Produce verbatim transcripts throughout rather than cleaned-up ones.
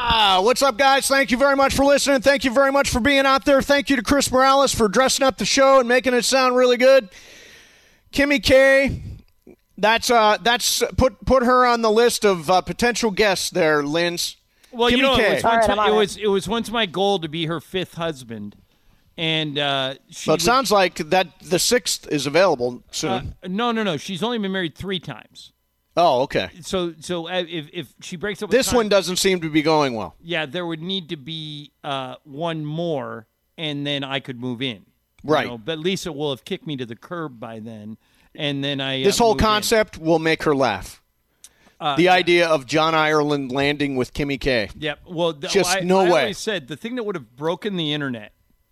Ah, what's up, guys? Thank you very much for listening. Thank you very much for being out there. Thank you to Chris Morales for dressing up the show and making it sound really good. Kimmy K, that's uh, that's put put her on the list of uh, potential guests there, Linz. Well, Kimmy you know, K. it was, once All right, my, I'm it on was it was once my goal to be her fifth husband, and uh, she. Well, it would, sounds like that the sixth is available soon. uh, no, no, no. She's only been married three times. Oh, okay. So, so uh, if if she breaks up, with This Con- one doesn't seem to be going well. yeah, there would need to be uh, one more, and then I could move in. you Right. know, But Lisa will have kicked me to the curb by then, and then I. Uh, This whole move in. concept will make her laugh. Uh, the yeah. idea of John Ireland landing with Kimmy K. Yep. Well, th- Just I, no I way. always said the thing that would have broken the internet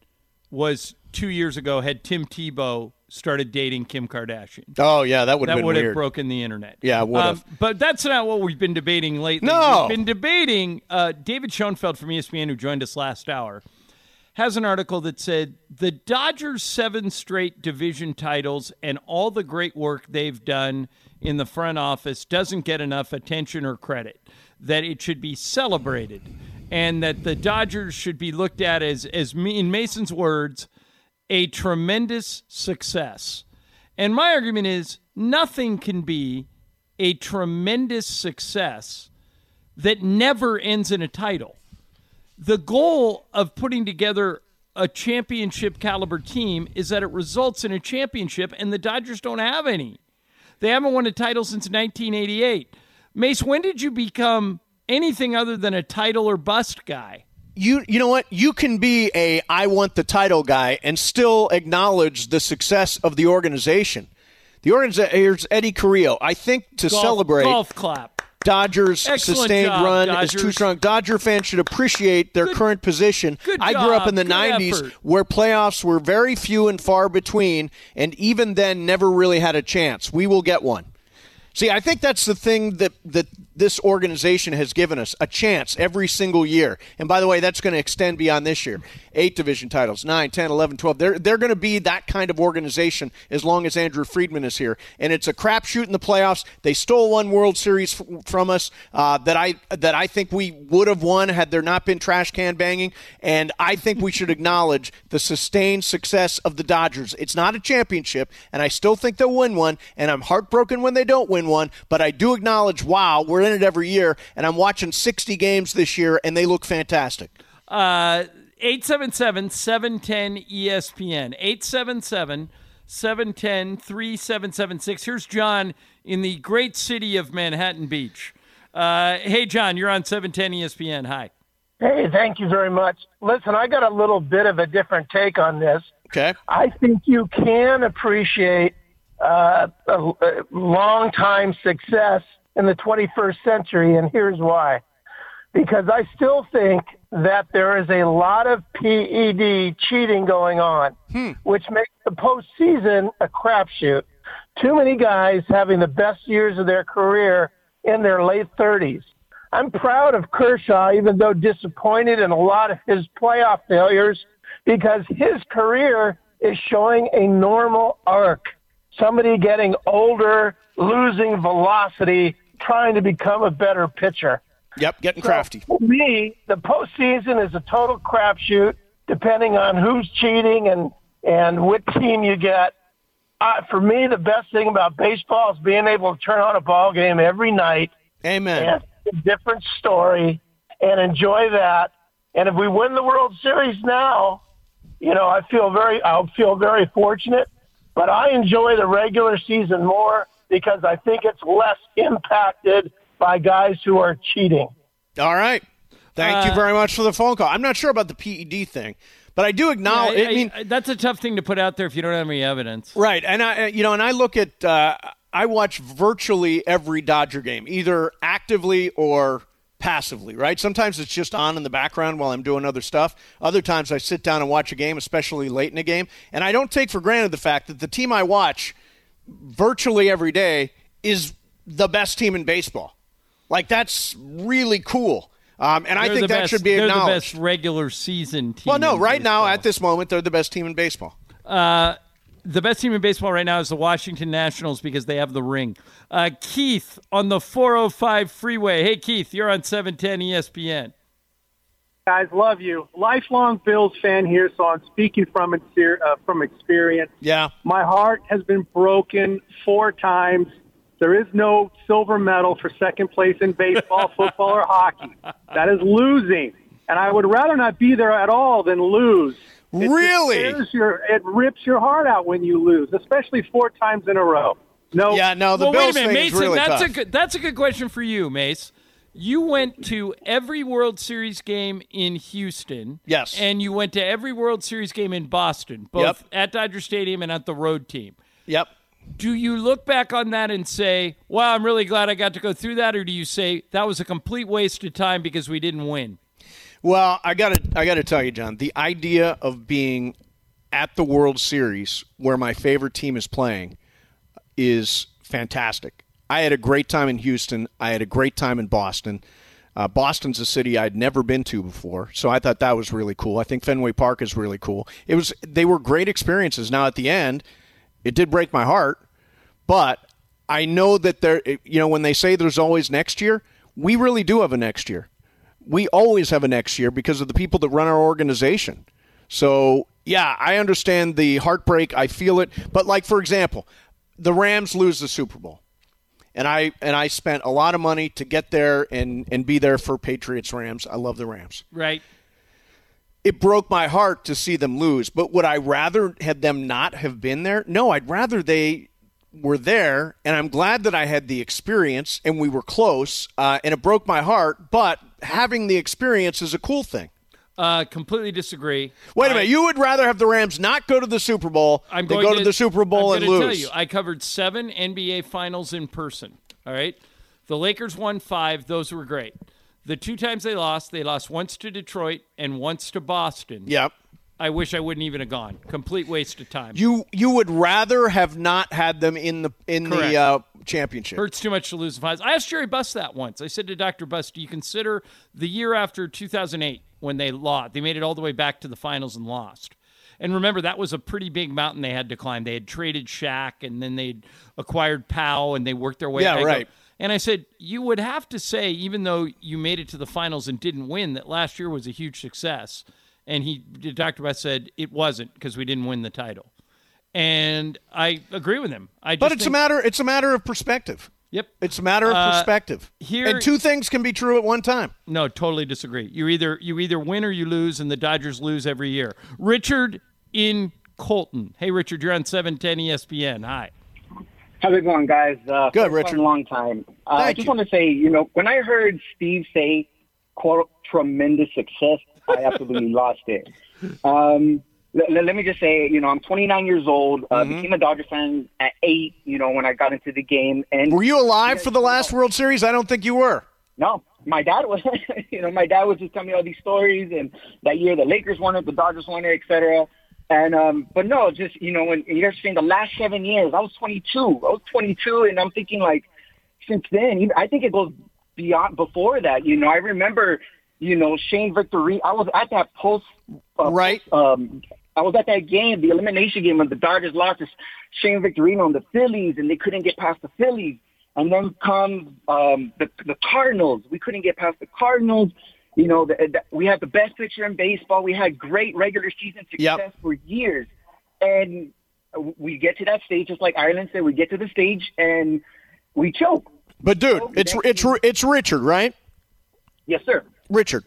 was two years ago had Tim Tebow started dating Kim Kardashian. Oh, yeah, that would have That been would have weird. broken the internet. Yeah, it would have. But that's not what we've been debating lately. No. We've been debating, uh, David Schoenfeld from E S P N, who joined us last hour, has an article that said the Dodgers' seven straight division titles and all the great work they've done in the front office doesn't get enough attention or credit, that it should be celebrated, and that the Dodgers should be looked at as, as in Mason's words, a tremendous success. And my argument is nothing can be a tremendous success that never ends in a title. The goal of putting together a championship caliber team is that it results in a championship, and the Dodgers don't have any. They haven't won a title since nineteen eighty-eight. Mace, when did you become anything other than a title or bust guy? You you know what? You can be a I want the title guy and still acknowledge the success of the organization. The organization, here's Eddie Carrillo. I think to Golf, celebrate golf clap. Dodgers' Excellent sustained job, run Dodgers. is too strong. Dodger fans should appreciate their Good- current position. good I grew up job. in the Good nineties effort. where playoffs were very few and far between, and even then never really had a chance. We will get one. See, I think that's the thing that, that this organization has given us, a chance every single year. And by the way, that's going to extend beyond this year. Eight division titles, nine, ten, eleven, twelve. They're, they're going to be that kind of organization as long as Andrew Friedman is here. And it's a crapshoot in the playoffs. They stole one World Series f- from us uh, that I that I think we would have won had there not been trash can banging. And I think we should acknowledge the sustained success of the Dodgers. It's not a championship, and I still think they'll win one. And I'm heartbroken when they don't win one, but I do acknowledge, wow, we're in it every year, and I'm watching sixty games this year, and they look fantastic. Uh, eight seven seven, seven one zero, E S P N. eight seven seven, seven one zero, three seven seven six. Here's John in the great city of Manhattan Beach. Uh, hey, John, you're on seven ten E S P N. Hi. Hey, thank you very much. Listen, I got a little bit of a different take on this. Okay. I think you can appreciate uh, a, a long-time success in the twenty-first century, and here's why. Because I still think that there is a lot of P E D cheating going on, hmm. which makes the postseason a crapshoot. Too many guys having the best years of their career in their late thirties. I'm proud of Kershaw, even though disappointed in a lot of his playoff failures, because his career is showing a normal arc. Somebody getting older, losing velocity, trying to become a better pitcher. Yep, getting So, crafty. For me, the postseason is a total crapshoot, depending on who's cheating and, and what team you get. Uh, for me, the best thing about baseball is being able to turn on a ball game every night. Amen. And a different story and enjoy that. And if we win the World Series now, you know, I feel very, I'll feel very fortunate, but I enjoy the regular season more because I think it's less impacted by guys who are cheating. All right. Thank Uh, you very much for the phone call. I'm not sure about the P E D thing, but I do acknowledge, Yeah, I, mean, I- that's a tough thing to put out there if you don't have any evidence. right. And I, you know, and I look at, uh, I watch virtually every Dodger game, either actively or passively, right? Sometimes it's just on in the background while I'm doing other stuff. Other times I sit down and watch a game, especially late in a game. And I don't take for granted the fact that the team I watch virtually every day is the best team in baseball. Like, that's really cool. Um, and I They're think the that best- should be they're acknowledged. the best regular season team. Well, no, in right now baseball. at this moment, they're the best team in baseball. Uh, the best team in baseball right now is the Washington Nationals because they have the ring. Uh, Keith on the four oh five freeway. Hey, Keith, you're on seven ten E S P N. Guys, love you. Lifelong Bills fan here, so I'm speaking from uh, from experience. Yeah. My heart has been broken four times. There is no silver medal for second place in baseball, football, or hockey. That is losing. And I would rather not be there at all than lose. It really? Just your, it rips your heart out when you lose, especially four times in a row. No. Yeah, no, the well, Bills wait a minute, thing Mason, is really that's tough. a good, that's a good question for you, Mace. You went to every World Series game in Houston. Yes. And you went to every World Series game in Boston, both Yep. at Dodger Stadium and at the road team. Yep. Do you look back on that and say, wow, I'm really glad I got to go through that? Or do you say that was a complete waste of time because we didn't win? Well, I got to I got to tell you, John, the idea of being at the World Series where my favorite team is playing is fantastic. I had a great time in Houston. I had a great time in Boston. Uh, Boston's a city I'd never been to before, so I thought that was really cool. I think Fenway Park is really cool. It was they were great experiences. Now at the end, it did break my heart, but I know that there. You know, when they say there's always next year, we really do have a next year. We always have a next year because of the people that run our organization. So yeah, I understand the heartbreak. I feel it, but like for example, the Rams lose the Super Bowl. And I and I spent a lot of money to get there and, and be there for Patriots Rams. I love the Rams. Right. It broke my heart to see them lose. But would I rather have them not have been there? No, I'd rather they were there. And I'm glad that I had the experience and we were close. Uh, and it broke my heart. But having the experience is a cool thing. Uh, completely disagree. Wait a I, minute. You would rather have the Rams not go to the Super Bowl I'm than going go to, to the Super Bowl I'm and gonna lose? Tell you, I covered seven N B A finals in person. All right. The Lakers won five. Those were great. The two times they lost, they lost once to Detroit and once to Boston. Yep. I wish I wouldn't even have gone. Complete waste of time. You you would rather have not had them in the in Correct. the uh, championship. Hurts too much to lose the finals. I asked Jerry Buss that once. I said to Doctor Buss, do you consider the year after two thousand eight when they lost, they made it all the way back to the finals and lost? And remember, that was a pretty big mountain they had to climb. They had traded Shaq, and then they'd acquired Powell, and they worked their way Yeah, back right. up. And I said, you would have to say, even though you made it to the finals and didn't win, that last year was a huge success. And he, Doctor Buss said it wasn't because we didn't win the title. And I agree with him. I just But it's think, a matter it's a matter of perspective. Yep. It's a matter of Uh, perspective. here- and two things can be true at one time. No, totally disagree. You either you either win or you lose, and the Dodgers lose every year. Richard in Colton. Hey, Richard, you're on seven ten E S P N. Hi. How's it going, guys? Uh, Good, first Richard. time, long time. Uh, I Thank just you. want to say, you know, when I heard Steve say, quote, tremendous success, I absolutely lost it. Um, let, let me just say, you know, I'm twenty-nine years old, uh, Mm-hmm. became a Dodger fan at eight, you know, when I got into the game. And Were you alive for the last World Series? I don't think you were. No, my dad was, you know, my dad was just telling me all these stories, and that year the Lakers won it, the Dodgers won it, et cetera. And, um, but no, just, you know, when you're saying the last seven years, I was twenty-two. I was twenty-two, and I'm thinking, like, since then, even- I think it goes beyond, before that, you know. I remember, you know, Shane Victorino. I was at that post, uh, Right. Um, I was at that game, the elimination game, when the Dodgers lost to Shane Victorino and the Phillies, and they couldn't get past the Phillies. And then comes um, the, the Cardinals. We couldn't get past the Cardinals. You know, the, the, we had the best pitcher in baseball. We had great regular season success Yep. for years. And we get to that stage, just like Ireland said, we get to the stage and we choke. But dude, it's it's it's Richard, right? Yes, sir. Richard,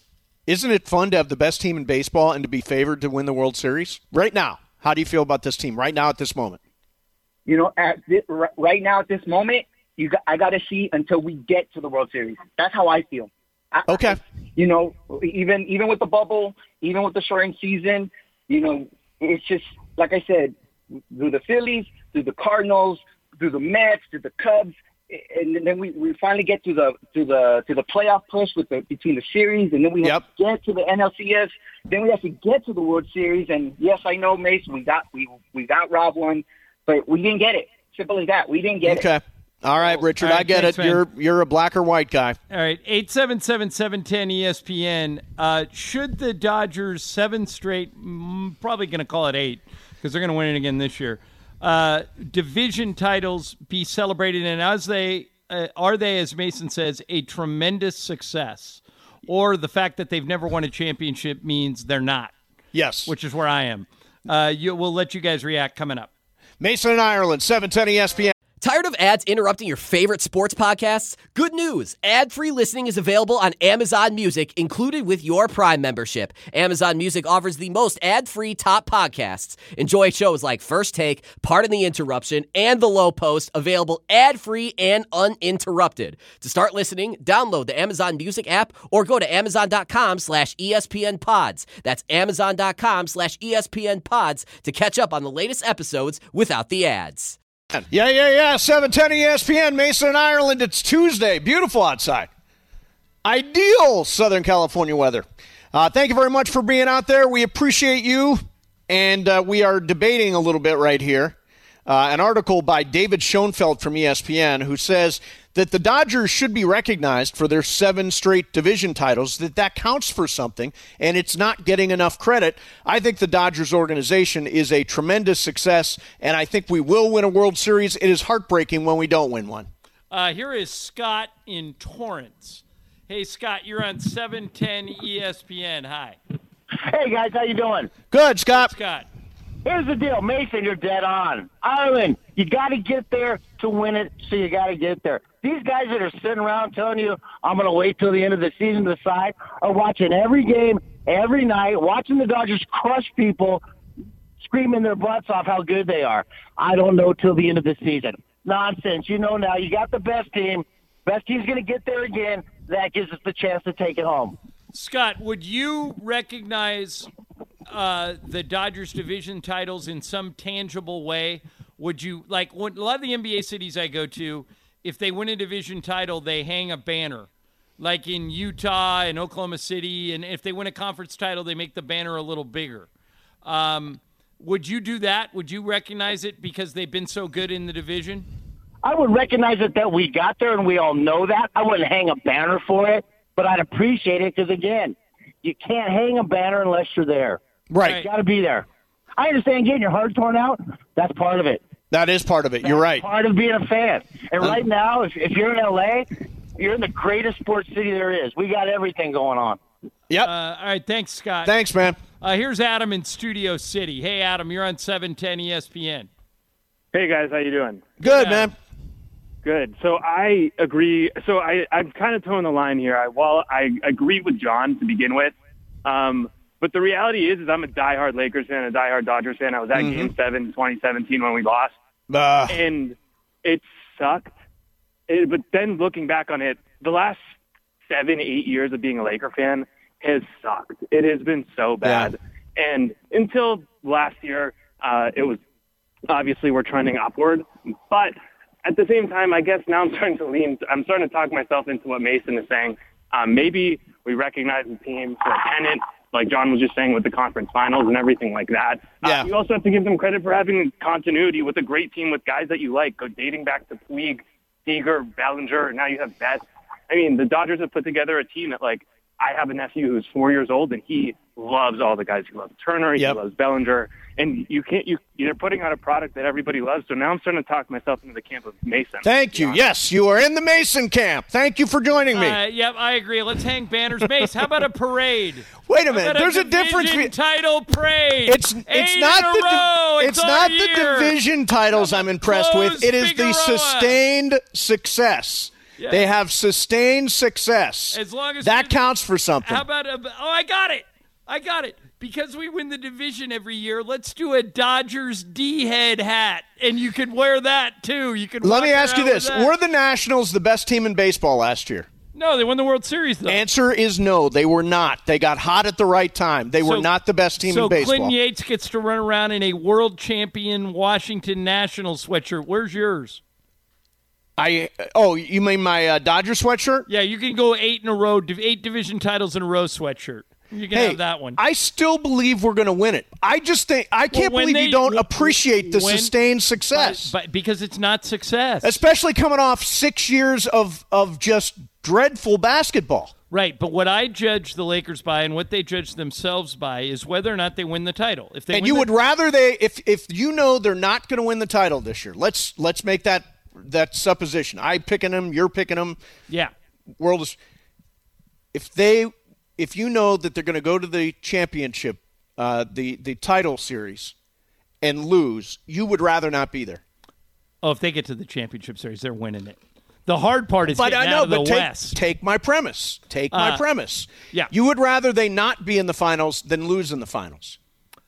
isn't it fun to have the best team in baseball and to be favored to win the World Series right now? How do you feel about this team right now at this moment? You know, at this, right now at this moment, you got, I got to see until we get to the World Series. That's how I feel. I, Okay. I, you know, even even with the bubble, even with the shortened season, you know, it's just like I said, through the Phillies, through the Cardinals, through the Mets, through the Cubs, and then we, we finally get to the to the to the playoff push with the between the series, and then we have Yep. to get to the N L C S. Then we have to get to the World Series, and yes, I know, Mace, we got we we got robbed one, but we didn't get it. Simple as that. We didn't get it. Okay. All right, Richard, All right, I get thanks, it. man. You're you're a black or white guy. All right, eight seven seven, seven one zero E S P N. Uh, should the Dodgers seven straight, mm, probably going to call it eight because they're going to win it again this year, uh, division titles be celebrated, and as they uh, are they, as Mason says, a tremendous success? or the fact that they've never won a championship means they're not. Yes. Which is where I am. Uh, you, we'll let you guys react coming up. Mason and Ireland, seven ten E S P N. Tired of ads interrupting your favorite sports podcasts? Good news. Ad-free listening is available on Amazon Music, included with your Prime membership. Amazon Music offers the most ad-free top podcasts. Enjoy shows like First Take, Pardon the Interruption, and The Low Post, available ad-free and uninterrupted. To start listening, download the Amazon Music app or go to amazon.com slash ESPN pods. That's amazon.com slash ESPN pods to catch up on the latest episodes without the ads. Yeah, yeah, yeah. seven ten E S P N, Mason and Ireland. It's Tuesday. Beautiful outside. Ideal Southern California weather. Uh, thank you very much for being out there. We appreciate you. And uh, we are debating a little bit right here. Uh, an article by David Schoenfeld from E S P N who says that the Dodgers should be recognized for their seven straight division titles, that that counts for something, and it's not getting enough credit. I think the Dodgers organization is a tremendous success, and I think we will win a World Series. It is heartbreaking when we don't win one. Uh, here is Scott in Torrance. Hey, Scott, you're on seven ten E S P N. Hi. Hey, guys, how you doing? Good, Scott. Scott. Here's the deal. Mason, you're dead on. Ireland, you got to get there to win it, so you got to get there. These guys that are sitting around telling you, I'm going to wait till the end of the season to decide, are watching every game, every night, watching the Dodgers crush people, screaming their butts off how good they are. I don't know till the end of the season. Nonsense. You know now. You got the best team. Best team's going to get there again. That gives us the chance to take it home. Scott, would you recognize uh, the Dodgers division titles in some tangible way? Would you, like, when, a lot of the N B A cities I go to, if they win a division title, they hang a banner. Like in Utah and Oklahoma City, and if they win a conference title, they make the banner a little bigger. Um, would you do that? Would you recognize it because they've been so good in the division? I would recognize it that we got there and we all know that. I wouldn't hang a banner for it, but I'd appreciate it because, again, you can't hang a banner unless you're there. Right. You got to be there. I understand getting your heart torn out. That's part of it. That is part of it. That's You're right. part of being a fan. And right now, if, if you're in L A, you're in the greatest sports city there is. We got everything going on. Yep. Uh, all right, thanks, Scott. Thanks, man. Uh, here's Adam in Studio City. Hey, Adam, you're on seven ten E S P N. Hey, guys, how you doing? Good, Good, man. Good. So I agree. So I, I'm kind of towing the line here. I, while I agree with John to begin with, um, but the reality is, is I'm a diehard Lakers fan, a diehard Dodgers fan. I was at Mm-hmm. Game seven, twenty seventeen when we lost, Uh, and it sucked. It, but then looking back on it, the last seven, eight years of being a Laker fan has sucked. It has been so bad. And until last year, uh, it was obviously we're trending upward. But at the same time, I guess now I'm starting to lean, I'm starting to talk myself into what Mason is saying. Um, maybe we recognize the team for a pennant, like John was just saying with the conference finals and everything like that. Yeah. Uh, you also have to give them credit for having continuity with a great team with guys that you like, go dating back to Puig, Seager, Bellinger, and now you have Betts. I mean, the Dodgers have put together a team that, like, I have a nephew who's four years old, and he loves all the guys. He loves Turner, he Yep. loves Bellinger, and you can't. You you're putting out a product that everybody loves. So now I'm starting to talk myself into the camp of Mason. Thank you. Yes, you are in the Mason camp. Thank you for joining me. Uh, yep, I agree. Let's hang banners. Mace, how about a parade? Wait a How minute. about There's a, division difference. Be- title parade. It's Eight it's in not a the row. di- It's, it's our not year. the division titles I'm impressed with. Close It is the Figueroa. sustained success. Yeah. They have sustained success. As long as that we- counts for something. How about a, oh, I got it. I got it. Because we win the division every year, let's do a Dodgers D-head hat, and you can wear that too. You can. Let walk me ask you around this: with that. were the Nationals the best team in baseball last year? No, they won the World Series though. Answer is no. They were not. They got hot at the right time. They were So- not the best team so in baseball. Clinton Yates gets to run around in a world champion Washington Nationals sweatshirt. Where's yours? I oh, you mean my uh, Dodger sweatshirt? Yeah, you can go eight in a row, div- eight division titles in a row sweatshirt. You can Hey, have that one. I still believe we're going to win it. I just think I can't when believe they- you don't w- appreciate the when- sustained success, But, but because it's not success. especially coming off six years of of just dreadful basketball. Right, but what I judge the Lakers by and what they judge themselves by is whether or not they win the title. If they And win you the- would rather they if if you know they're not going to win the title this year. Let's let's make that that supposition. I picking them, you're picking them. yeah. World is. if they, if you know that they're going to go to the championship, uh, the the title series, and lose, you would rather not be there. Oh, if they get to the championship series, they're winning it. The hard part is but getting I know, out of but the take, West. Take my premise. Take my Uh, premise. yeah. You would rather they not be in the finals than lose in the finals.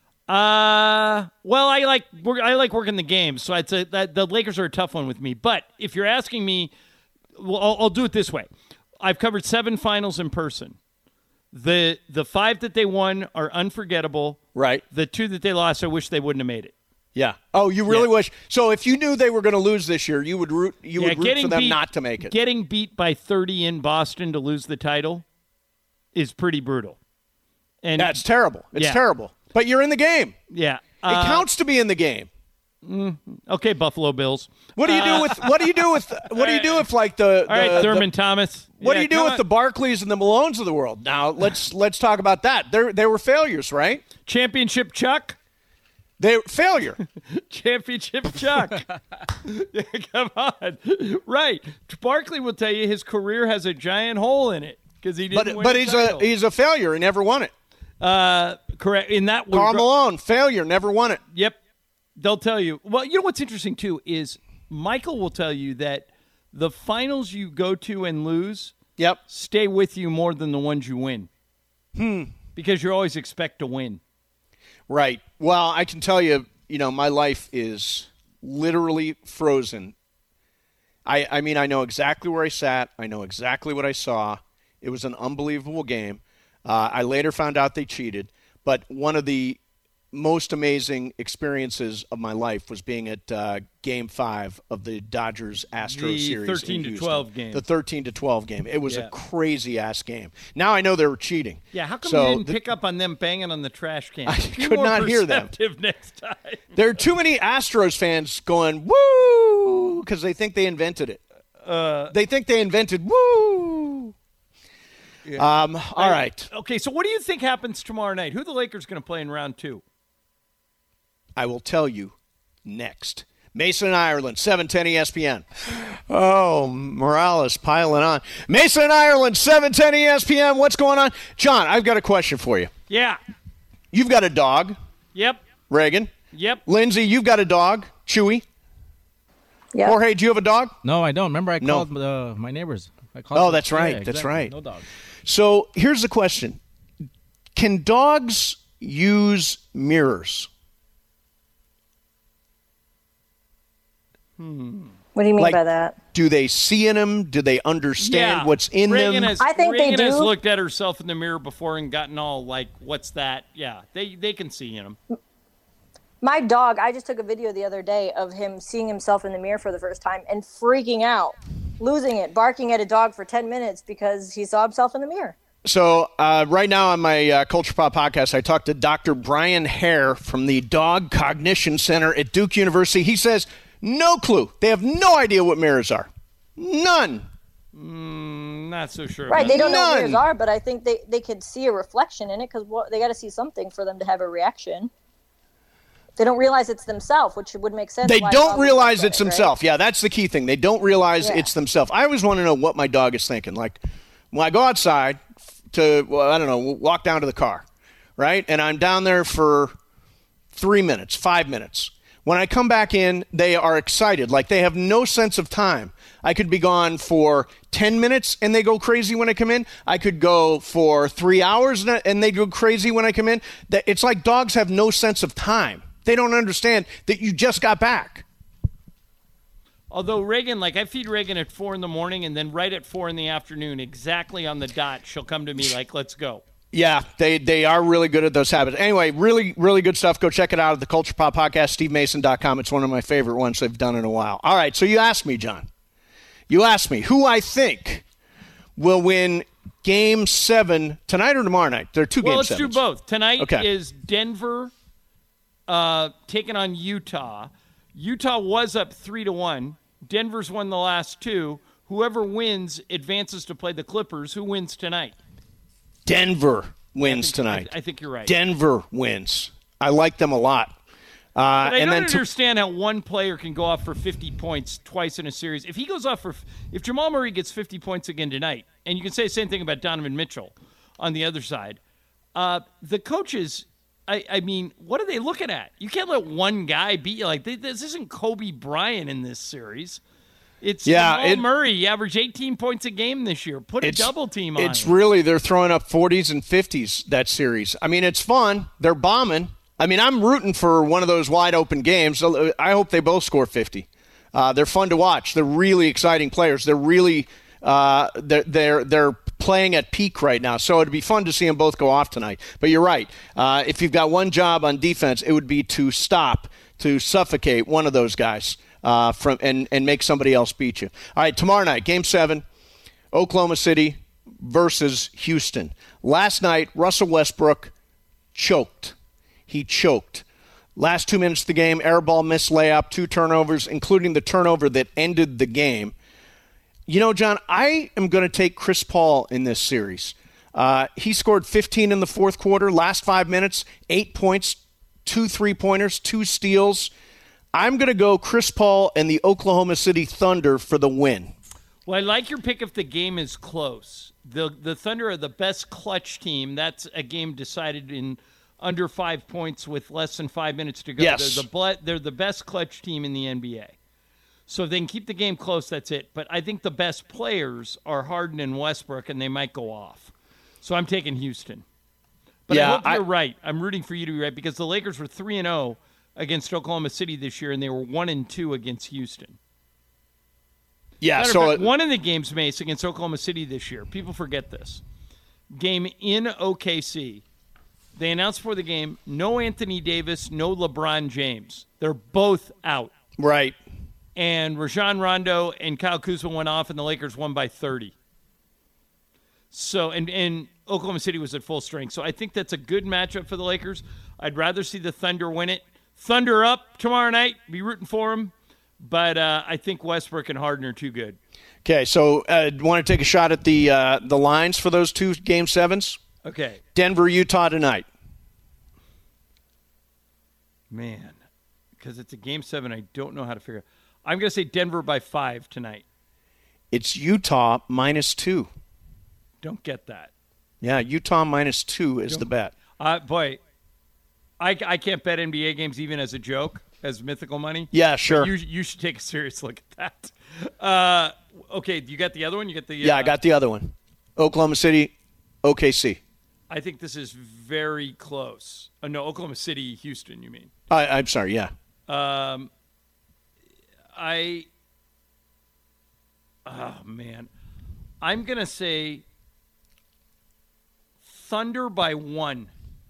Uh, well, I like I like working the games, so I'd say that the Lakers are a tough one with me. But if you're asking me, well, I'll, I'll do it this way. I've covered seven finals in person. The the five that they won are unforgettable. Right. The two that they lost, I wish they wouldn't have made it. Yeah. Oh, you really Yeah. wish. So if you knew they were going to lose this year, you would root. You Yeah, would root getting for them beat- not to make it. Getting beat by thirty in Boston to lose the title is pretty brutal. And That's terrible. It's Yeah. terrible. But you're in the game. yeah, It uh, counts to be in the game. Okay, Buffalo Bills. What do you do with? What do you do with? What do you do if like the? All right, the- Thurman the- Thomas. What Yeah, do you do come with on. the Barclays and the Malones of the world? Now let's let's talk about that. They they were failures, right? championship Chuck? They failure. Championship Chuck. Yeah, come on. Right. Barkley will tell you his career has a giant hole in it because he didn't but win but a he's title. a he's a failure. He never won it. Uh, correct. In that Karl regard- Malone, failure, never won it. Yep. They'll tell you. Well, you know what's interesting, too, is Michael will tell you that the finals you go to and lose Yep. stay with you more than the ones you win. Hmm. Because you always expect to win. Right. Well, I can tell you, you know, my life is literally frozen. I I mean, I know exactly where I sat. I know exactly what I saw. It was an unbelievable game. Uh, I later found out they cheated, but one of the most amazing experiences of my life was being at uh, Game Five of the Dodgers Astros The series, thirteen in to Houston. twelve game. The thirteen to twelve game. It was Yeah. a crazy ass game. Now I know they were cheating. Yeah, how come So you didn't the- pick up on them banging on the trash can? I Be could more not hear them. perceptive next time. There are too many Astros fans going woo because they think they invented it. Uh, They think they invented woo. Um, all right. Okay, so what do you think happens tomorrow night? Who are the Lakers going to play in round two? I will tell you next. Mason and Ireland, seven ten E S P N. Oh, Morales piling on. Mason and Ireland, seven ten E S P N. What's going on? John, I've got a question for you. Yeah. You've got a dog, Yep. Reagan. Yep. Lindsay, you've got a dog, Chewy. Yeah. Jorge, do you have a dog? No, I don't. Remember, I No. called uh, my neighbors. I called Oh, them. that's right. Yeah, That's exactly. right. No dog. So here's the question. Can dogs use mirrors? What do you mean Like- by that? Do they see in them? Do they understand Yeah. what's in Reagan them? Has, I think they Reagan has do. looked at herself in the mirror before and gotten all like, "What's that?" Yeah, they they can see in them. My dog, I just took a video the other day of him seeing himself in the mirror for the first time and freaking out, losing it, barking at a dog for ten minutes because he saw himself in the mirror. So uh, right now on my uh, Culture Pop podcast, I talked to Doctor Brian Hare from the Dog Cognition Center at Duke University. He says no clue. They have no idea what mirrors are. None. I'm not so sure. Right, about they that. don't know what None. mirrors are, but I think they, they could see a reflection in it because well, they got to see something for them to have a reaction. They don't realize it's themselves, which would make sense. They why a don't dog would realize look at it's it, right? themselves. Yeah, that's the key thing. They don't realize Yeah. it's themselves. I always want to know what my dog is thinking. Like when I go outside to, well, I don't know, walk down to the car, right? And I'm down there for three minutes, five minutes. When I come back in, they are excited. Like they have no sense of time. I could be gone for ten minutes and they go crazy when I come in. I could go for three hours and they go crazy when I come in. That It's like dogs have no sense of time. They don't understand that you just got back. Although Reagan, like I feed Reagan at four in the morning, and then right at four in the afternoon, exactly on the dot, she'll come to me like, "Let's go." Yeah, they, they are really good at those habits. Anyway, really, really good stuff. Go check it out at the Culture Pop Podcast, steve mason dot com. It's one of my favorite ones they've done in a while. All right, so you asked me, John. You asked me who I think will win Game seven tonight or tomorrow night. There are two Well, Game let's sevens. do both. Tonight Okay. is Denver uh, taking on Utah. Utah was up three to one. Denver's won the last two. Whoever wins advances to play the Clippers. Who wins tonight? Denver wins I think, tonight. I, I think you're right. Denver wins. I like them a lot. Uh, but I and don't then to- understand how one player can go off for fifty points twice in a series. If he goes off for, if Jamal Murray gets fifty points again tonight, and you can say the same thing about Donovan Mitchell on the other side, uh, the coaches, I, I mean, what are they looking at? You can't let one guy beat you like this. This isn't Kobe Bryant in this series. It's yeah, Jamal it, Murray. He averaged eighteen points a game this year. Put a double team on It's him. really, they're throwing up forties and fifties, that series. I mean, it's fun. They're bombing. I mean, I'm rooting for one of those wide-open games. I hope they both score fifty. Uh, they're fun to watch. They're really exciting players. They're really uh, they're, they're they're playing at peak right now. So it'd be fun to see them both go off tonight. But you're right. Uh, if you've got one job on defense, it would be to stop, to suffocate one of those guys uh, from and, and make somebody else beat you. All right, tomorrow night, Game seven, Oklahoma City versus Houston. Last night, Russell Westbrook choked. He choked. Last two minutes of the game, air ball, missed layup, two turnovers, including the turnover that ended the game. You know, John, I am going to take Chris Paul in this series. Uh, he scored fifteen in the fourth quarter, last five minutes, eight points, two three-pointers, two steals. I'm going to go Chris Paul and the Oklahoma City Thunder for the win. Well, I like your pick if the game is close. The, the Thunder are the best clutch team. That's a game decided in – under five points with less than five minutes to go. Yes. They're the, they're the best clutch team in the N B A. So if they can keep the game close, that's it. But I think the best players are Harden and Westbrook, and they might go off. So I'm taking Houston. But yeah, I hope I, you're right. I'm rooting for you to be right because the Lakers were three and oh against Oklahoma City this year, and they were one and two against Houston. Yeah, Matter so of fact, it, one of the games, Mace, against Oklahoma City this year, people forget this. Game in O K C. They announced before the game, no Anthony Davis, no LeBron James. They're both out. Right. And Rajon Rondo and Kyle Kuzma went off, and the Lakers won by thirty. So, and, and Oklahoma City was at full strength. So I think that's a good matchup for the Lakers. I'd rather see the Thunder win it. Thunder up tomorrow night. Be rooting for them. But uh, I think Westbrook and Harden are too good. Okay, so uh, want to take a shot at the uh, the lines for those two game sevens? Okay. Denver, Utah tonight. Man, because it's a game seven, I don't know how to figure. I'm going to say Denver by five tonight. It's Utah minus two. Don't get that. Yeah, Utah minus two is don't, the bet. Uh, boy, I, I can't bet N B A games even as a joke, as mythical money. Yeah, sure. You, you should take a serious look at that. Uh, okay, you got the other one? You got the? Yeah, uh, I got the other one. Oklahoma City, O K C. I think this is very close. Uh, no, Oklahoma City, Houston, you mean? I, I'm sorry, yeah. Um, I, oh, man. I'm going to say Thunder by one.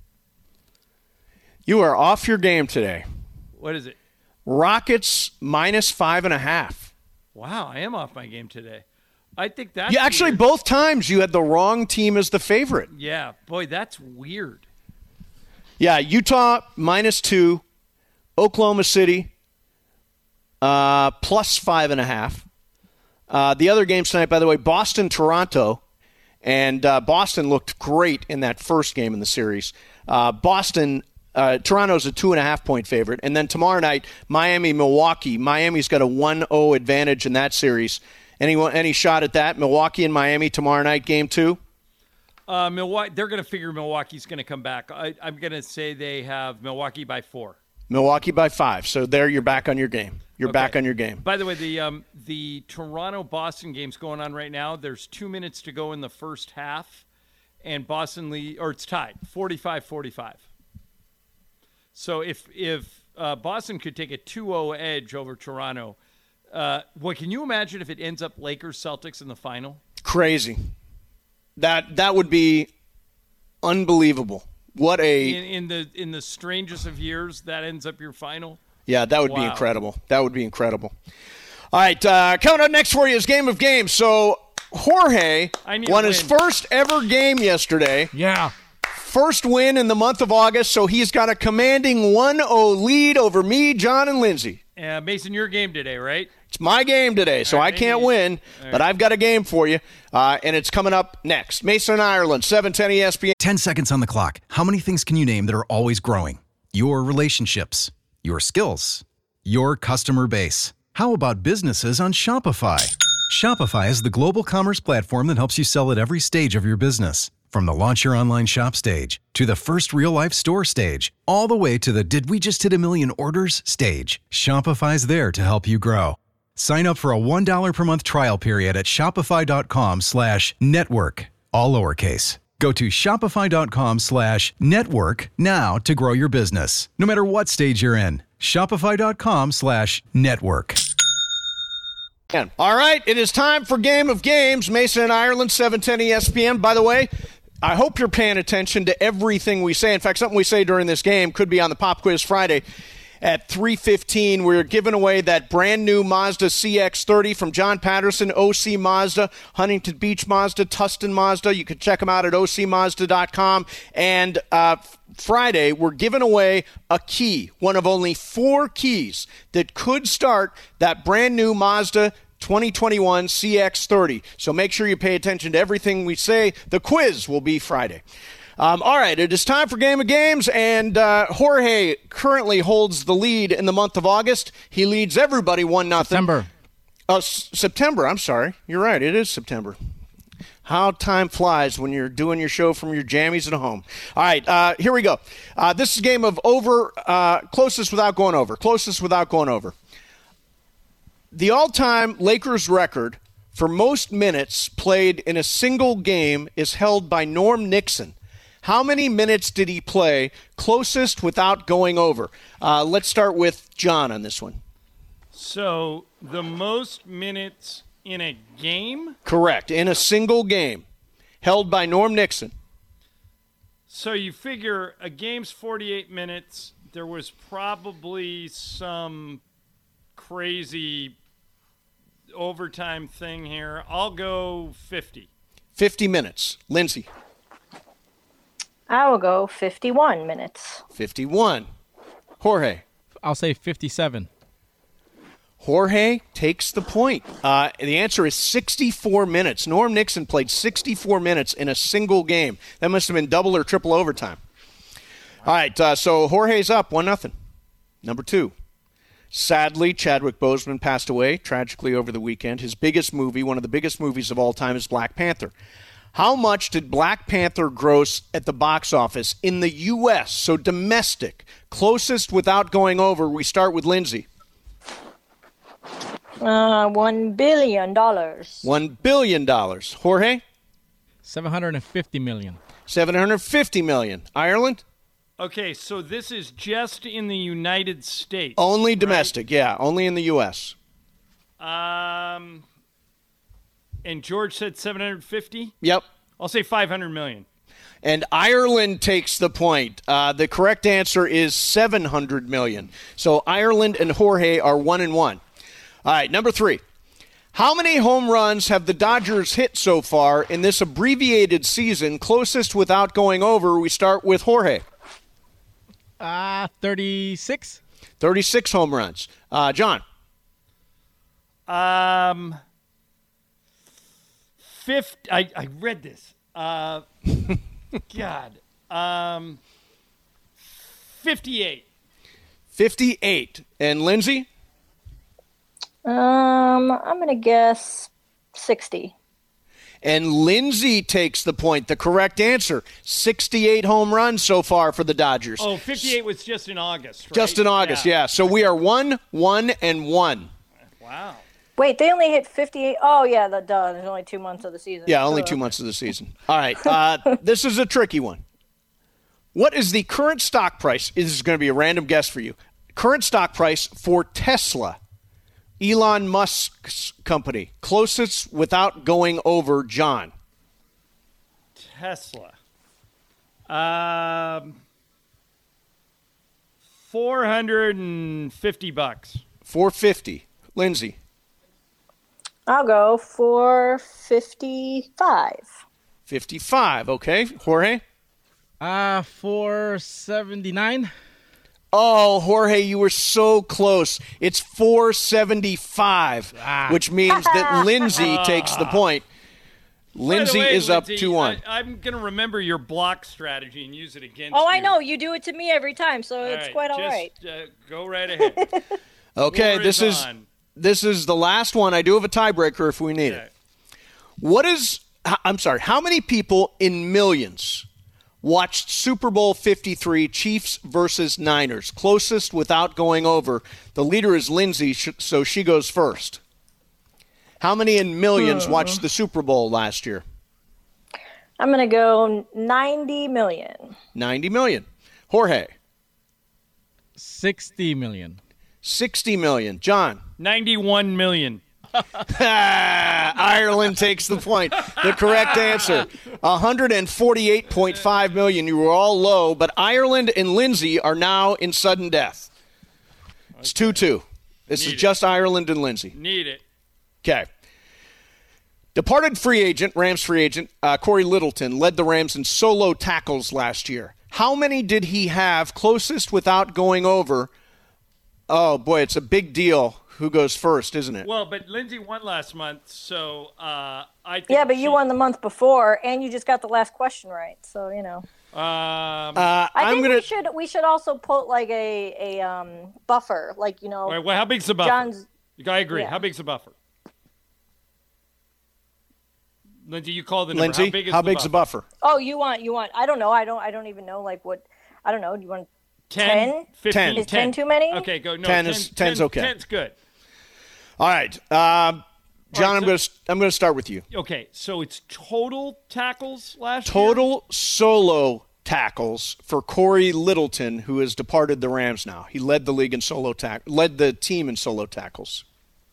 You are off your game today. What is it? Rockets minus five and a half. Wow, I am off my game today. I think that's Yeah, actually, weird. both times you had the wrong team as the favorite. Yeah, boy, that's weird. Yeah, Utah minus two, Oklahoma City uh, plus five and a half. Uh, the other games tonight, by the way, Boston, Toronto, and uh, Boston looked great in that first game in the series. Uh, Boston, uh, Toronto's a two and a half point favorite, and then tomorrow night, Miami, Milwaukee. Miami's got a one oh advantage in that series. Anyone, any shot at that? Milwaukee and Miami tomorrow night, game two? Uh, Milwaukee, they're going to figure Milwaukee's going to come back. I, I'm going to say they have Milwaukee by four. Milwaukee by five. So there you're back on your game. You're Okay. back on your game. By the way, the um, the Toronto-Boston game's going on right now. There's two minutes to go in the first half, and Boston lead, or it's tied, forty-five forty-five. So if if uh, Boston could take a two oh edge over Toronto, uh, what can you imagine if it ends up Lakers-Celtics in the final? Crazy. That that would be unbelievable. What a In, in the in the strangest of years, that ends up your final. yeah, that would be Wow. incredible. That would be incredible. All right, uh, coming up next for you is Game of Games. So Jorge I need a won his win. first ever game yesterday. Yeah. First win in the month of August, so he's got a commanding one oh lead over me, John, and Lindsay. Uh, Mason, your game today, right? It's my game today, so All I right, can't maybe- win, All but right. I've got a game for you, uh, and it's coming up next. Mason, Ireland, seven ten E S P N. ten seconds on the clock. How many things can you name that are always growing? Your relationships, your skills, your customer base. How about businesses on Shopify? Shopify is the global commerce platform that helps you sell at every stage of your business. From the launch your online shop stage, to the first real-life store stage, all the way to the did we just hit a million orders stage, Shopify's there to help you grow. Sign up for a one dollar per month trial period at shopify.com slash network, all lowercase. Go to shopify.com slash network now to grow your business, no matter what stage you're in. Shopify.com slash network. All right, it is time for Game of Games. Mason and Ireland, seven ten E S P N. By the way, I hope you're paying attention to everything we say. In fact, something we say during this game could be on the Pop Quiz Friday at three fifteen. We're giving away that brand new Mazda C X thirty from John Patterson, O C Mazda, Huntington Beach Mazda, Tustin Mazda. You can check them out at O C Mazda dot com. And uh, Friday, we're giving away a key, one of only four keys that could start that brand new Mazda twenty twenty-one C X thirty. So make sure you pay attention to everything we say. The quiz will be Friday. Um, all right, it is time for Game of Games, and uh, Jorge currently holds the lead in the month of August. He leads everybody one nothing. September. Uh, S- September, I'm sorry. You're right, it is September. How time flies when you're doing your show from your jammies at home. All right, uh, here we go. Uh, this is a game of over, uh, closest without going over. Closest without going over. The all-time Lakers record for most minutes played in a single game is held by Norm Nixon. How many minutes did he play closest without going over? Uh, let's start with John on this one. So the most minutes in a game? Correct, in a single game, held by Norm Nixon. So you figure a game's forty-eight minutes. There was probably some crazy overtime thing here. I'll go fifty. fifty minutes. Lindsay. I will go fifty-one minutes. fifty-one. Jorge. I'll say fifty-seven. Jorge takes the point. Uh, the answer is sixty-four minutes. Norm Nixon played sixty-four minutes in a single game. That must have been double or triple overtime. All right, uh, so Jorge's up, one nothing. Number two. Sadly, Chadwick Boseman passed away tragically over the weekend. His biggest movie, one of the biggest movies of all time, is Black Panther. How much did Black Panther gross at the box office in the U S? So domestic. Closest without going over, we start with Lindsay. Uh, one billion dollars. One billion dollars. Jorge? Seven hundred and fifty million. Seven hundred fifty million. Ireland? Okay, so this is just in the United States. Only domestic, right? Yeah, only in the U S. Um, and George said seven hundred fifty? Yep. I'll say five hundred million. And Ireland takes the point. Uh, the correct answer is seven hundred million. So Ireland and Jorge are one and one. All right, number three. How many home runs have the Dodgers hit so far in this abbreviated season? Closest without going over, we start with Jorge. Uh, thirty-six. thirty-six home runs. Uh, John? Um, fifty. I, I read this. Uh, God. Um, fifty-eight. fifty-eight. And Lindsay? Um, I'm going to guess sixty. And Lindsay takes the point. The correct answer, sixty-eight home runs so far for the Dodgers. Oh, fifty-eight was just in August, right? Just in August, yeah. yeah. So we are one, one, and one. Wow. Wait, they only hit fifty-eight. Oh, yeah, the, duh, there's only two months of the season. Yeah, only so. two months of the season. All right, uh, this is a tricky one. What is the current stock price? This is going to be a random guess for you. Current stock price for Tesla, Elon Musk's company, closest without going over, John. Tesla. Um, four hundred fifty bucks. four fifty. Lindsay. I'll go for fifty-five. fifty-five, okay. Jorge? Uh, four seventy-nine. Oh, Jorge, you were so close. It's four seventy-five, ah. which means that Lindsay takes the point. Lindsay way, is up Lindsay, two one. I, I'm going to remember your block strategy and use it against Oh, you. I know. You do it to me every time, so All it's right, quite all just, right. Uh, go right ahead. Okay, War this is is on. this is the last one. I do have a tiebreaker if we need Okay. it. What is? h- I'm sorry. How many people in millions watched Super Bowl fifty-three, Chiefs versus Niners? Closest without going over. The leader is Lindsay, sh- so she goes first. How many in millions Hmm. watched the Super Bowl last year? I'm going to go ninety million. ninety million. Jorge, sixty million. sixty million. John. ninety-one million. Ireland takes the point. The correct answer, one hundred forty-eight point five million. You were all low, but Ireland and Lindsay are now in sudden death. It's two two. This Need is it. just Ireland and Lindsay. Need it. Okay. Departed free agent, Rams free agent, uh, Corey Littleton led the Rams in solo tackles last year. How many did he have closest without going over? Oh, boy, it's a big deal who goes first, isn't it? Well, but Lindsay won last month, so uh, I think Yeah, but she, you won the month before, and you just got the last question right. So, you know. Um, Uh, I I'm think gonna. we should we should also put like a a um, buffer, like you know. wait, well, how big's the buffer? John's. I agree. yeah. How big's the buffer? Lindsay, you call the number. Lindsay, how big is how the big's the buffer? buffer? Oh, you want you want? I don't know. I don't I don't even know like what. I don't know. Do you want ten? ten? fifteen? Is ten too many? Okay, go. No, ten ten is- ten's ten- okay. ten's good. All right, um, John. right, I'm so- going to I'm going to start with you. Okay, so it's total tackles last year? Total solo tackles for Corey Littleton, who has departed the Rams now. He led the league in solo tack, led the team in solo tackles.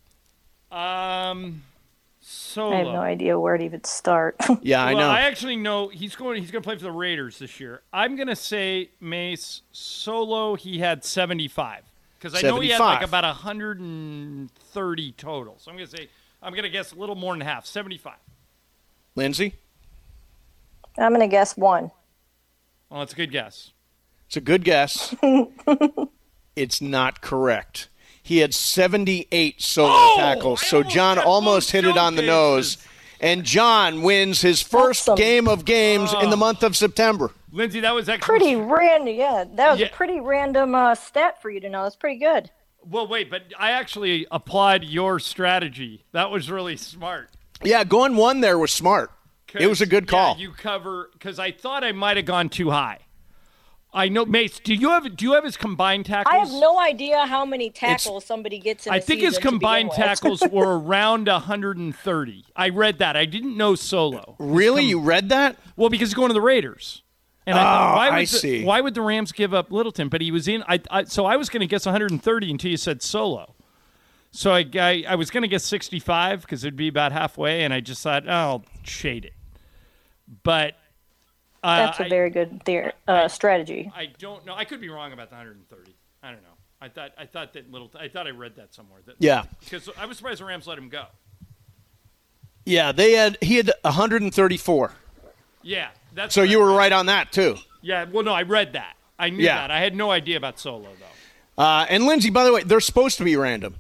Um, solo. I have no idea where to even start. Yeah, I well, know. I actually know he's going. He's going to play for the Raiders this year. I'm going to say Mace solo. He had seventy-five because I know he had like seventy-five. about one hundred thirty total. So I'm going to say I'm going to guess a little more than half. seventy-five. Lindsay, I'm gonna guess one. Well, that's a good guess. it's a good guess. It's not correct. He had seventy-eight solo Oh, tackles, I so almost John got almost both hit it on the showcases. nose. And John wins his first Awesome. game of games in the Oh. month of September. Lindsay, that was actually Pretty random. Yeah, that was Yeah. a pretty random uh, stat for you to know. That's pretty good. Well, wait, but I actually applied your strategy. That was really smart. Yeah, going one there was smart. It was a good call. Yeah, you cover because I thought I might have gone too high. I know, Mace. Do you have do you have his combined tackles? I have no idea how many tackles somebody gets in a I think his season to combined begin with. tackles were around one hundred thirty. I read that. I didn't know solo. Really? You read that? Well, because he's going to the Raiders. And I thought, Oh, why would I the, see. Why would the Rams give up Littleton? But he was in. I, I so I was going to guess one hundred thirty until you said solo. So I I, I was going to guess sixty-five because it'd be about halfway, and I just thought, oh, I'll shade it. But uh, That's a I- very good theor- uh, strategy. I don't know. I could be wrong about the one hundred thirty. I don't know. I thought I thought that little. I thought I read that somewhere. That, Yeah. Because I was surprised the Rams let him go. Yeah, they had he had one hundred thirty-four. Yeah, that's. So what you I were read. right on that too. Yeah. Well, no, I read that. I knew Yeah. that. I had no idea about solo though. Uh, and Lindsay, by the way, they're supposed to be random.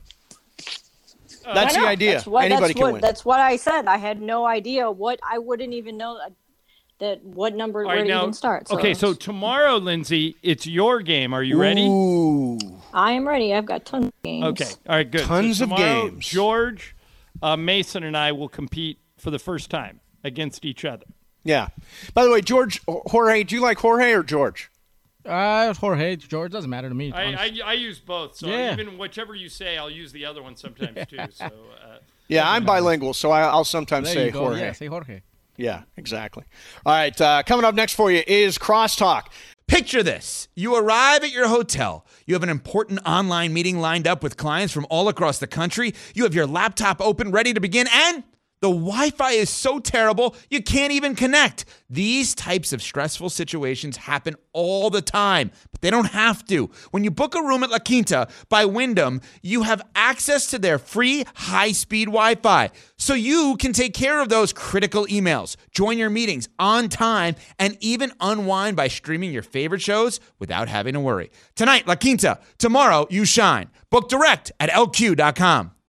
That's I know. the idea. That's what, Anybody that's can what, win. That's what I said. I had no idea what I wouldn't even know that, that what number All where right, to now. even start. So okay, so tomorrow, Lindsay, it's your game. Are you ready? Ooh. I am ready. I've got tons of games. Okay. All right. Good. Tons so of tomorrow, games. George, uh, Mason, and I will compete for the first time against each other. Yeah. By the way, George, Jorge, do you like Jorge or George? Uh, Jorge, George, doesn't matter to me. I, honestly. I, I use both, so Yeah. even whichever you say, I'll use the other one sometimes too. So uh, Yeah, I'm bilingual, so I, I'll sometimes there say you go. Jorge. Yeah, say Jorge. Yeah, exactly. All right, uh, coming up next for you is Crosstalk. Picture this. You arrive at your hotel. You have an important online meeting lined up with clients from all across the country. You have your laptop open, ready to begin, and the Wi-Fi is so terrible, you can't even connect. These types of stressful situations happen all the time, but they don't have to. When you book a room at La Quinta by Wyndham, you have access to their free high-speed Wi-Fi, so you can take care of those critical emails, join your meetings on time, and even unwind by streaming your favorite shows without having to worry. Tonight, La Quinta. Tomorrow, you shine. Book direct at L Q dot com.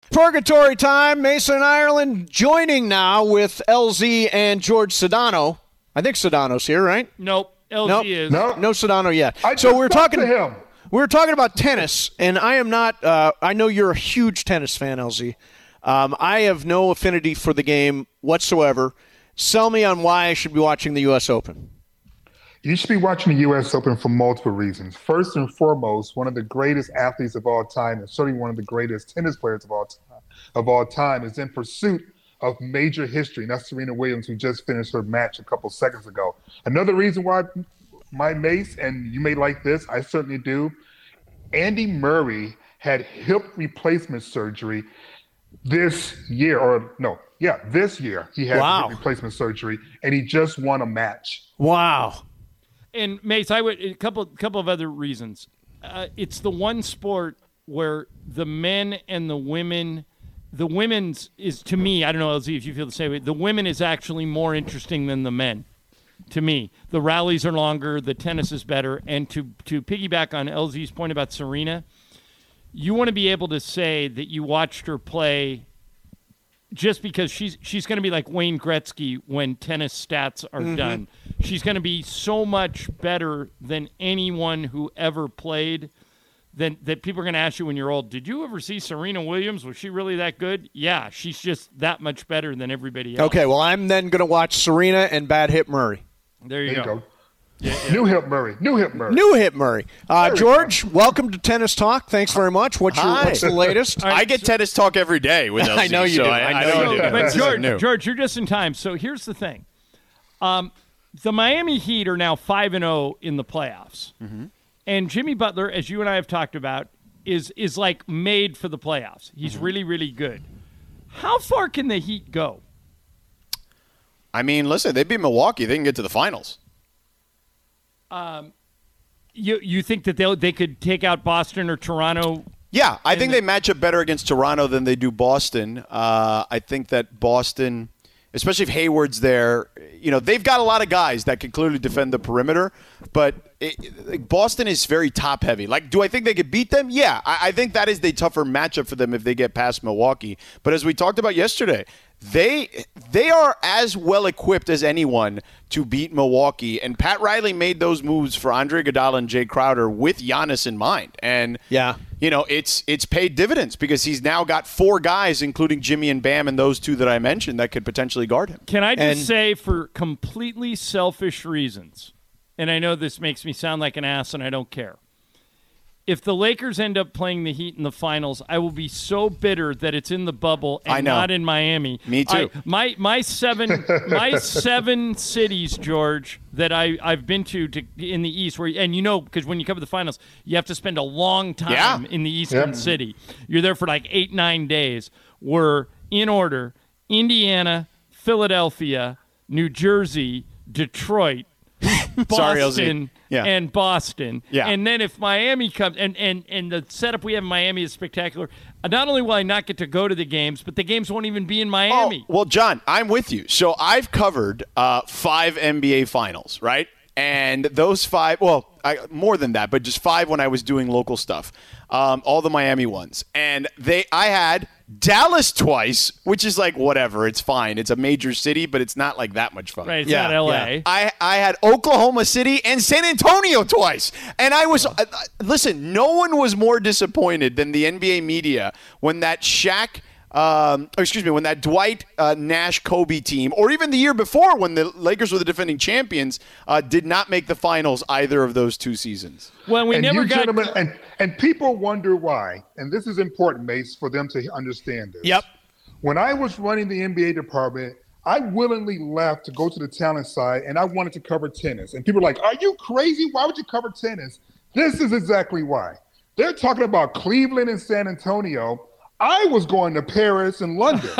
Purgatory time. Mason Ireland joining now with L Z and George Sedano. I think Sedano's here, right? Nope. L Z nope. is. No, no Sedano yet. I so we're talking to him. We were talking about tennis, and I am not. Uh, I know you're a huge tennis fan, L Z. Um, I have no affinity for the game whatsoever. Sell me on why I should be watching the U S Open. You should be watching the U S Open for multiple reasons. First and foremost, one of the greatest athletes of all time, and certainly one of the greatest tennis players of all time, of all time is in pursuit of major history. And that's Serena Williams, who just finished her match a couple seconds ago. Another reason why my Mace, and you may like this, I certainly do, Andy Murray had hip replacement surgery this year, or no, yeah, this year he had wow. hip replacement surgery, and he just won a match. Wow. And Mace, I would a couple couple of other reasons. Uh, it's the one sport where the men and the women, the women's is to me. I don't know, L Z, if you feel the same way. The women is actually more interesting than the men. To me, the rallies are longer, the tennis is better, and to to piggyback on L Z's point about Serena, you want to be able to say that you watched her play. Just because she's she's going to be like Wayne Gretzky when tennis stats are mm-hmm. done. She's going to be so much better than anyone who ever played. Then that people are going to ask you when you're old, did you ever see Serena Williams? Was she really that good? Yeah, she's just that much better than everybody else. Okay, well, I'm then going to watch Serena and Bad Hip Murray. There you there go. You go. Yeah, yeah. New Hip Murray. New Hip Murray. New Hip Murray. Uh, George, welcome to Tennis Talk. Thanks very much. What's, your, what's the latest? Right, I get so, Tennis Talk every day with L Z. I know you so do. I, I know, know you you do. do. But George, George, you're just in time. So here's the thing. Um, the Miami Heat are now five and oh in the playoffs. Mm-hmm. And Jimmy Butler, as you and I have talked about, is is like made for the playoffs. He's mm-hmm. really, really good. How far can the Heat go? I mean, listen, they beat Milwaukee. They can get to the finals. Um, you you think that they they could take out Boston or Toronto? Yeah, I think the- they match up better against Toronto than they do Boston. Uh, I think that Boston, especially if Hayward's there, you know, they've got a lot of guys that can clearly defend the perimeter, but it, like Boston is very top heavy. Like, do I think they could beat them? Yeah, I, I think that is the tougher matchup for them if they get past Milwaukee. But as we talked about yesterday, They they are as well equipped as anyone to beat Milwaukee, and Pat Riley made those moves for Andre Iguodala and Jay Crowder with Giannis in mind. And yeah, you know, it's it's paid dividends because he's now got four guys, including Jimmy and Bam, and those two that I mentioned that could potentially guard him. Can I just and, say, for completely selfish reasons, and I know this makes me sound like an ass, and I don't care. If the Lakers end up playing the Heat in the finals, I will be so bitter that it's in the bubble and I know. not in Miami. Me too. I, my my seven my seven cities, George, that I I've been to, to in the East, where and you know because when you cover the finals, you have to spend a long time yeah. in the Eastern yeah. city. You're there for like eight nine days. Were in order: Indiana, Philadelphia, New Jersey, Detroit, Sorry, Boston, yeah. and Boston. Yeah. And then if Miami comes, and, and, and the setup we have in Miami is spectacular, not only will I not get to go to the games, but the games won't even be in Miami. Oh, well, John, I'm with you. So I've covered uh, five N B A finals, right? And those five, well, I, more than that, but just five when I was doing local stuff, um, all the Miami ones. And they, I had Dallas twice, which is like whatever, it's fine. It's a major city, but it's not like that much fun. Right, it's Yeah, not L A. Yeah. I, I had Oklahoma City and San Antonio twice. And I was, uh, listen, no one was more disappointed than the N B A media when that Shaq, um, or excuse me, when that Dwight uh, Nash Kobe team, or even the year before when the Lakers were the defending champions, uh, did not make the finals either of those two seasons. Well, we and never you got. gentlemen, and, and people wonder why, and this is important, Mace, for them to understand this. Yep. When I was running the N B A department, I willingly left to go to the talent side, and I wanted to cover tennis. And people are like, are you crazy? Why would you cover tennis? This is exactly why. They're talking about Cleveland and San Antonio. I was going to Paris and London.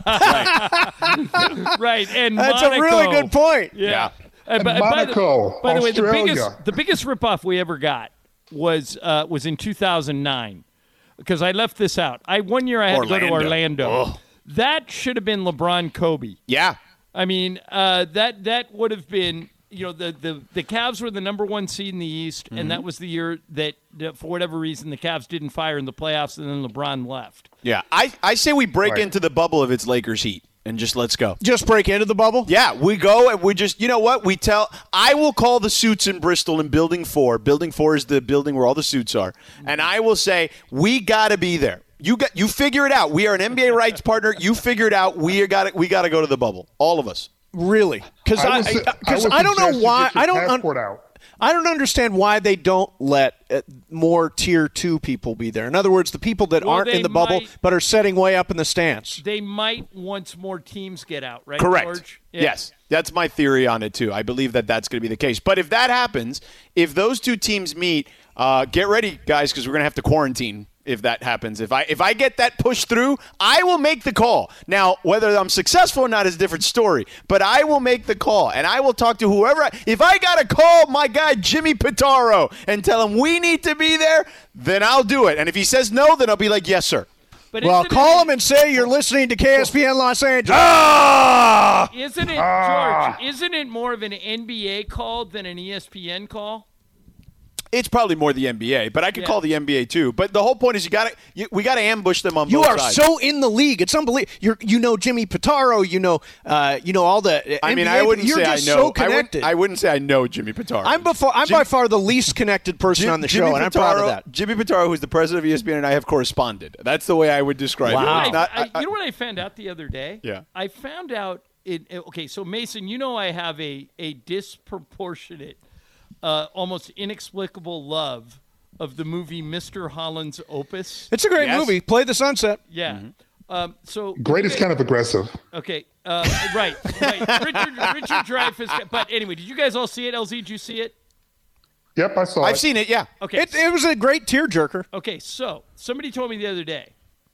right. right, and That's Monaco. a really good point. Yeah. Yeah. Uh, And Monaco, by the, by the way, the Australia. biggest the biggest ripoff we ever got was uh, was in two thousand nine because I left this out. I one year I had Orlando. to go to Orlando. Ugh. That should have been LeBron Kobe. Yeah. I mean, uh, that that would have been you know, the, the, the Cavs were the number one seed in the East, Mm-hmm. and that was the year that, that, for whatever reason, the Cavs didn't fire in the playoffs, and then LeBron left. Yeah, I, I say we break Right. into the bubble if it's Lakers Heat and just let's go. Just break into the bubble? Yeah, we go and we just, you know what? We tell, I will call the suits in Bristol in Building four. Building four is the building where all the suits are. And I will say, we got to be there. You got, you figure it out. We are an N B A rights partner. You figure it out. We got we got to go to the bubble. All of us. Really? Because I I, would su- I because would I, don't know suggest you why get your I don't un- passport out. I don't understand why they don't let uh, more tier two people be there. In other words, the people that Well, aren't they in the bubble might- but are sitting way up in the stands. They might once more teams get out, right, Correct. George? Yeah. Yes. That's my theory on it, too. I believe that that's going to be the case. But if that happens, if those two teams meet, uh, get ready, guys, because we're going to have to quarantine if that happens. If I if I get that pushed through, I will make the call. Now, whether I'm successful or not is a different story, but I will make the call, and I will talk to whoever. I, if I got to call my guy Jimmy Pitaro and tell him we need to be there, then I'll do it. And if he says no, then I'll be like, yes, sir. But Well, isn't call it, them and say you're listening to K S P N Los Angeles. Ah! Isn't it, Ah. George, isn't it more of an N B A call than an E S P N call? It's probably more the N B A, but I could Yeah. call the N B A too. But the whole point is you got to we got to ambush them on You both are sides. so in the league. It's unbelievable. You're, you know Jimmy Pitaro. You know, uh, you know all the. I mean, N B A, I wouldn't you're say I just know. so I, wouldn't, connected. I wouldn't say I know Jimmy Pitaro. I'm before. I'm Jim- by far the least connected person Jim- on the Jimmy show, and I'm proud of Pitaro- that. Jimmy Pitaro, who's the president of E S P N, and I have corresponded. That's the way I would describe Wow. it. You know, It's what not- I, I, I- I- you know what I found out the other day? Yeah. I found out it. Okay, so Mason, you know I have a a disproportionate, uh, almost inexplicable love of the movie Mister Holland's Opus. It's a great Yes. movie. Play the sunset. Yeah. Um, so Great is okay, kind of aggressive. okay. Uh, right. Right. Richard Richard Dreyfuss. But anyway, did you guys all see it? L Z, did you see it? Yep, I saw I've it. seen it. Yeah. Okay. It, it was a great tearjerker. Okay, so somebody told me the other day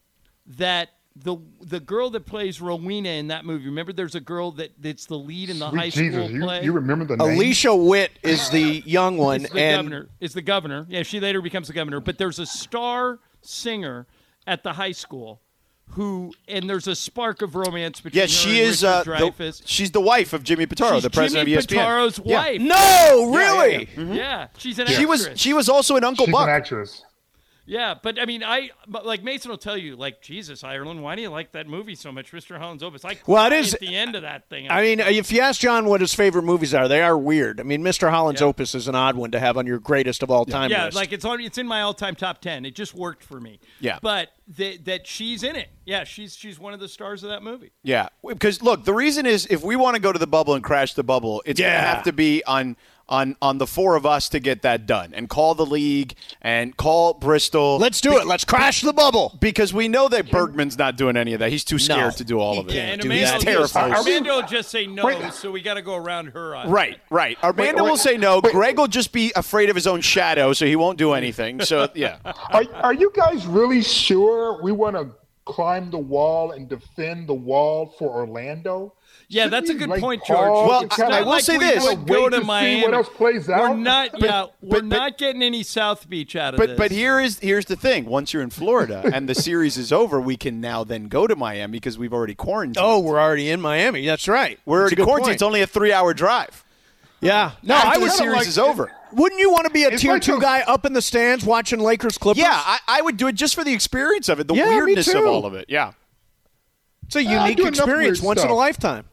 that the the girl that plays Rowena in that movie, remember there's a girl that, that's the lead in the Sweet high Jesus, school you, play? you remember the name? Alicia Witt is the young one, Is the and governor. Is the governor. Yeah, she later becomes the governor. But there's a star singer at the high school who, and there's a spark of romance between Yeah, her she and is. Uh, Richard the, Dreyfuss. she's the wife of Jimmy Pitaro, She's the president Jimmy of E S P N. Pitaro's Yeah. wife. no, really. Yeah, yeah, yeah. Mhm. Yeah, she's an She actress. was. She was also in Uncle She's Buck. an actress. Yeah, but I mean, I but like Mason will tell you, like, Jesus, Ireland, why do you like that movie so much, Mister Holland's Opus? I Well, it cried is- at the end of that thing. I mean, if you ask John what his favorite movies are, they are weird. I mean, Mister Holland's Yeah. Opus is an odd one to have on your greatest of all time yeah, list. like it's on. It's in my all-time top ten. It just worked for me. Yeah. but that that she's in it. Yeah, she's she's one of the stars of that movie. Yeah, because look, the reason is if we want to go to the bubble and crash the bubble, it's going to Yeah. have to be on on on the four of us to get that done, and call the league and call Bristol. Let's do it. Let's crash the bubble. Because we know that Bergman's not doing any of that. He's too scared to do all of it. Yeah, and do Amanda that. will, He's just, terrified. Amanda will just say no, Wait. so we got to go around her. On Right, right. Amanda will say no. Greg will just be afraid of his own shadow, so he won't do anything. So yeah, Are, are you guys really sure we want to climb the wall and defend the wall for Orlando? Yeah, Shouldn't that's a we, good like, point, pause George. Well, and It's I- kinda not I will like say we this. would wait go to to see Miami. what else plays We're out? not. yeah, we're but- not getting any South Beach out of this. but but here is here's the thing. Once you're in Florida and the series is over, we can now then go to Miami because we've already quarantined. Oh, we're already in Miami. That's right. we're That's a already good quarantined. point. It's only a three-hour drive. Yeah. No, After I the would series like- is over. Wouldn't you want to be a It's tier like two those- guy up in the stands watching Lakers Clippers? Yeah, I, I would do it just for the experience of it, the Yeah, me weirdness of too. all of it. Yeah. It's a I unique do enough experience weird once in a stuff. lifetime.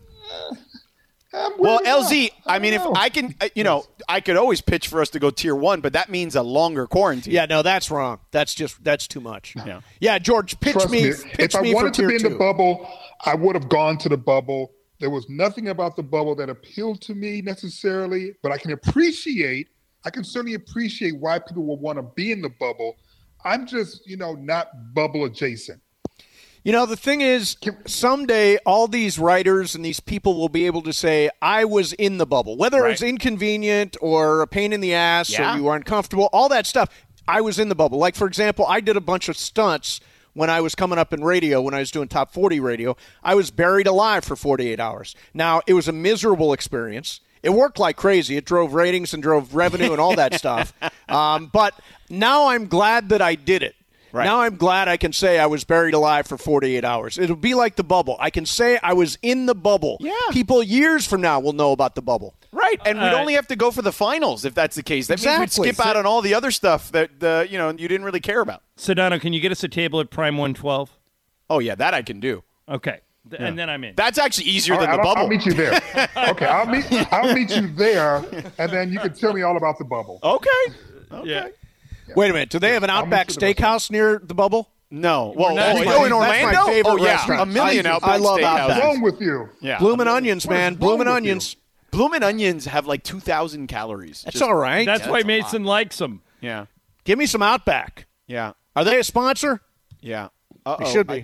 Um, Well, really L Z, not. I mean, if don't know. I can, uh, you know, I could always pitch for us to go tier one, but that means a longer quarantine. Yeah, no, that's wrong. That's just that's too much. Yeah. Yeah, George, pitch Trust me. me, Pitch if me I wanted for to tier be in two. the bubble, I would have gone to the bubble. There was nothing about the bubble that appealed to me necessarily, but I can appreciate, I can certainly appreciate why people would want to be in the bubble. I'm just, you know, not bubble adjacent. You know, the thing is, someday all these writers and these people will be able to say, I was in the bubble. Whether it was Right. inconvenient or a pain in the ass Yeah. or you were uncomfortable, all that stuff, I was in the bubble. Like, for example, I did a bunch of stunts when I was coming up in radio, when I was doing Top forty radio. I was buried alive for forty-eight hours. Now, it was a miserable experience. It worked like crazy. It drove ratings and drove revenue and all that stuff. Um, but now I'm glad that I did it. Right. Now I'm glad I can say I was buried alive for forty-eight hours. It'll be like the bubble. I can say I was in the bubble. Yeah. People years from now will know about the bubble. Right, and we'd Uh, only have to go for the finals if that's the case. That means Exactly. we'd skip out on all the other stuff that uh, you know you didn't really care about. Sedano, can you get us a table at Prime one twelve? Oh yeah, that I can do. Okay, Th- and then I'm in. That's actually easier All than right, the I'll, bubble. I'll meet you there. Okay, I'll meet I'll meet you there, and then you can tell me all about the bubble. Okay. Okay. Yeah. Wait a minute. Do they have an I'll Outback meet you there. Steakhouse near the bubble? No. Well, not- oh, That's oh, my- in that's my Orlando? favorite oh yeah, restaurant. a million I- Outback I love Steakhouses. What's wrong with you? Yeah. Bloomin' Onions, man. wrong Bloomin' with Onions. Bloomin' Onions have like two thousand calories. That's Just- all right. That's Yeah, why that's a Mason likes them. Yeah. Give me some Outback. Yeah. Are they a sponsor? Yeah. Uh-oh. They should be.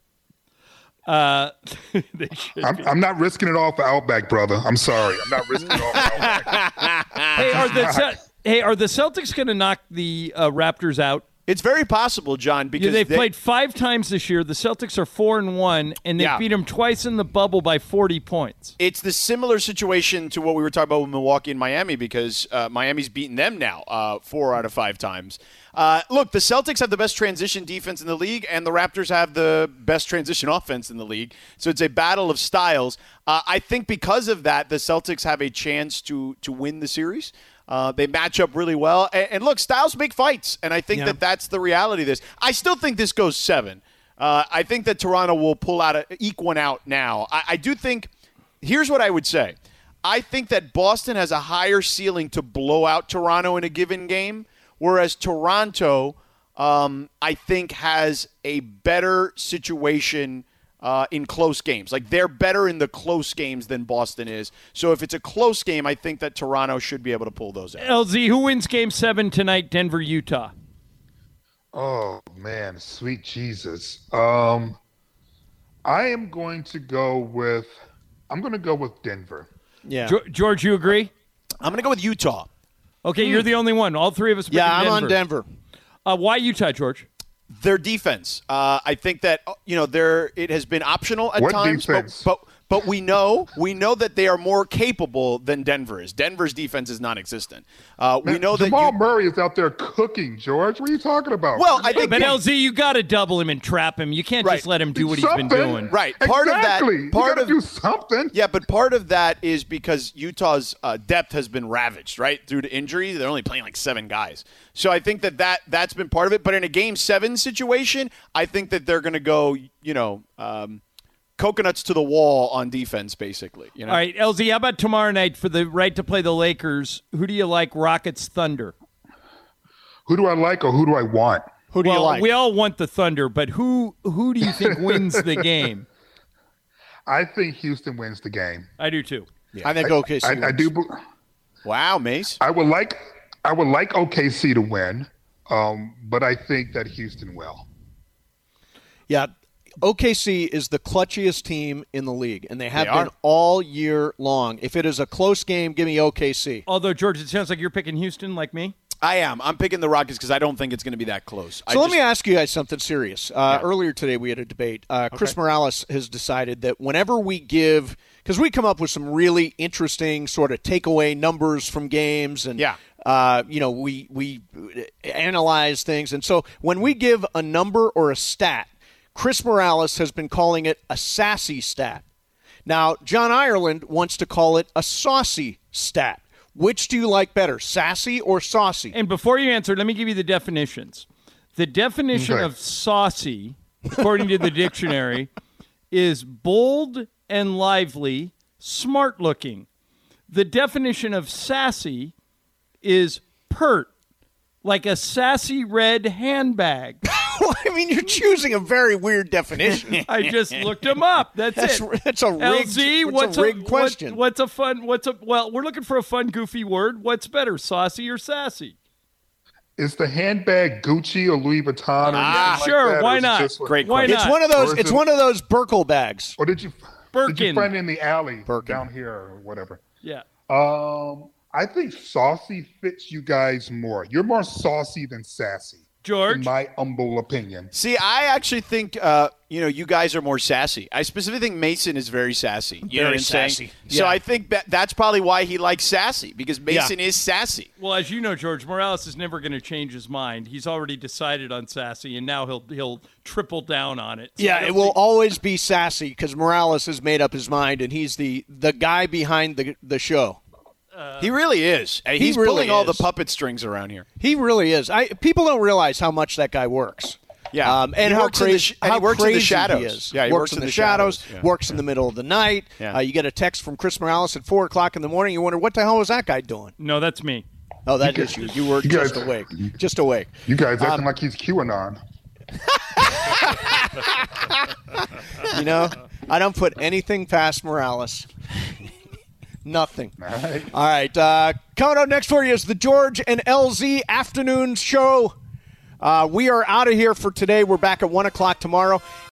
Uh, they should I'm, be. I'm not risking it all for Outback, brother. I'm sorry. I'm not risking it all for Outback. Hey, are the Ce- hey are the Celtics going to knock the uh, Raptors out? It's very possible, John, Yeah, because they've they- played five times this year. The Celtics are four and one, and they Yeah. beat them twice in the bubble by forty points. it's the similar situation to what we were talking about with Milwaukee and Miami because uh, Miami's beaten them now uh, four out of five times. Uh, look, the Celtics have the best transition defense in the league, and the Raptors have the best transition offense in the league. So it's a battle of styles. Uh, I think because of that, the Celtics have a chance to to win the series. Uh, they match up really well. And, and look, styles make fights, and I think Yeah. that that's the reality of this. I still think this goes seven. Uh, I think that Toronto will pull out, a, eke one out now. I, I do think – here's what I would say. I think that Boston has a higher ceiling to blow out Toronto in a given game, whereas Toronto, um, I think, has a better situation uh, in close games. Like, they're better in the close games than Boston is. So if it's a close game, I think that Toronto should be able to pull those out. L Z, who wins Game Seven tonight? Denver, Utah. Oh man, sweet Jesus. Um, I am going to go with. I'm going to go with Denver. Yeah. Jo- George, you agree? I'm going to go with Utah. Okay, you're the only one. All three of us. are Yeah, I'm picking on Denver. Uh, why Utah, George? Their defense. Uh, I think that you know there it has been optional at What times, defense? but, but but we know we know that they are more capable than Denver is. Denver's defense is non-existent. Uh, we Man, know that. Jamal you- Murray is out there cooking. George, what are you talking about? well, I think But that- L Z, you got to double him and trap him. You can't Right. just let him do Do what he's been something. doing. right. Part exactly. of that. Part you gotta of do something. yeah, but part of that is because Utah's uh, depth has been ravaged, right, due to injury. They're only playing like seven guys, so I think that, that that's been part of it. But in a game seven situation, I think that they're going to go, you know, um, coconuts to the wall on defense, basically. You know, All right, L Z, how about tomorrow night for the right to play the Lakers? Who do you like, Rockets, Thunder? Who do I like or who do I want? Who do well, you like? we all want the Thunder, but who who do you think wins the game? I think Houston wins the game. I do too. I think O K C. I, I wins. do. be- wow, Mace. I would like. I would like O K C to win, um, but I think that Houston will. Yeah, O K C is the clutchiest team in the league, and they have They been are. all year long. If it is a close game, give me O K C. Although, George, it sounds like you're picking Houston like me. I am. I'm picking the Rockets because I don't think it's going to be that close. I So let just- me ask you guys something serious. Uh, Yeah. Earlier today, we had a debate. Uh, Chris Morales has decided that whenever we give, because we come up with some really interesting sort of takeaway numbers from games, and Yeah. uh, you know, we we analyze things, and so when we give a number or a stat, Chris Morales has been calling it a sassy stat. Now, John Ireland wants to call it a saucy stat. Which do you like better, sassy or saucy? And before you answer, let me give you the definitions. The definition Okay. of saucy, according to the dictionary, is bold and lively, smart looking. The definition of sassy is pert, like a sassy red handbag. Well, I mean, you're choosing a very weird definition. I just looked them up. That's, That's, it. that's a rigged, L Z, that's what's a rigged what- question. what's a fun? What's a well? We're looking for a fun, goofy word. What's better, saucy or sassy? Is the handbag Gucci or Louis Vuitton? Or Ah, anything sure, like that, or why is it not? just what- Great Why question. It's not? one of Or those. is It's it- one of those Burkle bags. Or did you? Did Birkin. you find it in the alley Birkin. down here or whatever? Yeah. Um, I think saucy fits you guys more. You're more saucy than sassy, George? in my humble opinion. See, I actually think uh, you know you guys are more sassy. I specifically think Mason is very sassy. You know Very what I'm saying? sassy. So Yeah. I think that that's probably why he likes sassy because Mason is sassy. Well, as you know, George, Morales is never going to change his mind. He's already decided on sassy, and now he'll he'll triple down on it. So I Yeah, don't it will think- always be sassy because Morales has made up his mind, and he's the the guy behind the the show. He really is. He's He really pulling all the is. puppet strings around here. He really is. I people don't realize how much that guy works. Yeah. um, and He how works in the crazy, sh- and he how works in the crazy shadows. he is. Yeah, he works, works in in the, the shadows. shadows. Yeah. Works in the middle of the night. Yeah. Uh, you get a text from Chris Morales at four o'clock in the morning. You wonder what the hell was that guy doing? No, that's me. Oh, that You is guys- you. You were you guys- just awake. Just awake. You guys acting Um, like he's QAnon. You know, I don't put anything past Morales. Nothing. All right. All right. Uh, coming up next for you is the George and L Z afternoon show. Uh, we are out of here for today. We're back at one o'clock tomorrow.